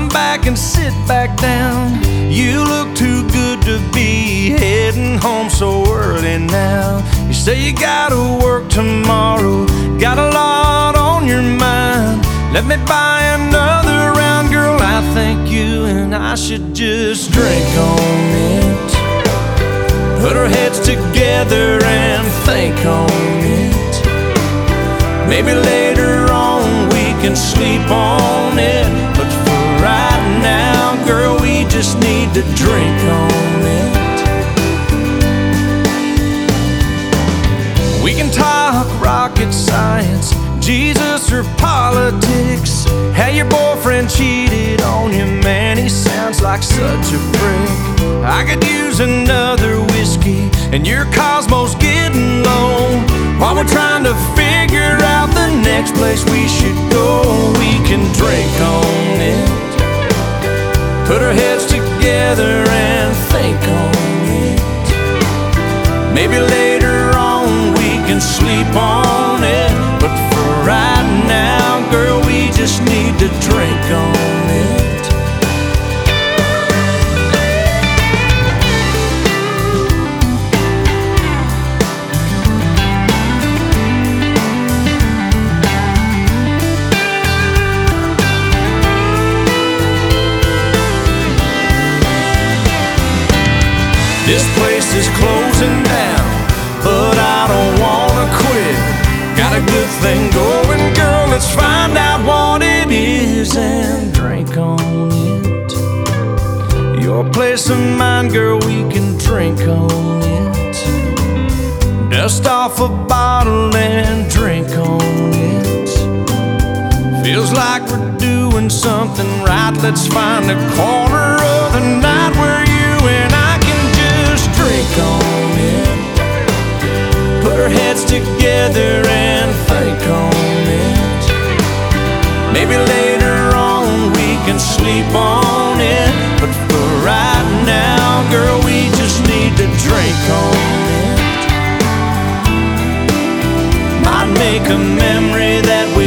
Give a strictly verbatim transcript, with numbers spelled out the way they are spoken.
back and sit back down. You look too good to be heading home so early now. You say you gotta work tomorrow, got a lot on your mind. Let me buy another round, girl, I think you and I should just drink on it. Put our heads together and think on it. Maybe later on we can sleep on it, but for right now, girl, we just need to drink on it. We can talk rocket science, Jesus or politics. How your boyfriend cheated on you, man, he sounds like such a prick. I could use another whiskey, and your Cosmo's getting low. While we're trying to figure out the next place we should go, we can drink on it. Put our heads together and think on it. Maybe later on we can sleep on it, but for right now, girl, we just need to drink on it. This place is closing down, but I don't wanna quit. Got a good thing going, girl, let's find out what it is and drink on it. Your place or mine, girl, we can drink on it. Dust off a bottle and drink on it. Feels like we're doing something right. Let's find a corner of the night where you and I can just drink on it. Put our heads together and think on it. Maybe later on we can sleep on it, but for right now, girl, we just need to drink on it. Might make a memory that we